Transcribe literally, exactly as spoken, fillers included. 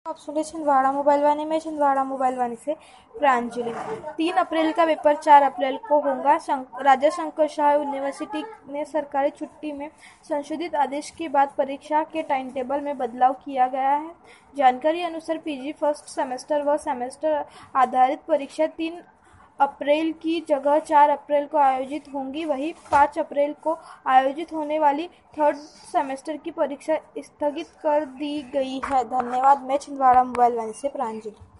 आप सुने छिंदवाड़ा मोबाइल वाणी में छिंदवाड़ा मोबाइल वाणी से प्रांजलि। तीन अप्रैल का पेपर चार अप्रैल को होगा। राजा शंकर शाह यूनिवर्सिटी ने सरकारी छुट्टी में संशोधित आदेश के बाद परीक्षा के टाइम टेबल में बदलाव किया गया है। जानकारी अनुसार पीजी फर्स्ट सेमेस्टर व सेमेस्टर आधारित परीक्षा तीन अप्रैल की जगह चार अप्रैल को आयोजित होंगी। वहीं पाँच अप्रैल को आयोजित होने वाली थर्ड सेमेस्टर की परीक्षा स्थगित कर दी गई है। धन्यवाद। मैं छिंदवाड़ा मोबाइल वाणी से प्रांजलि।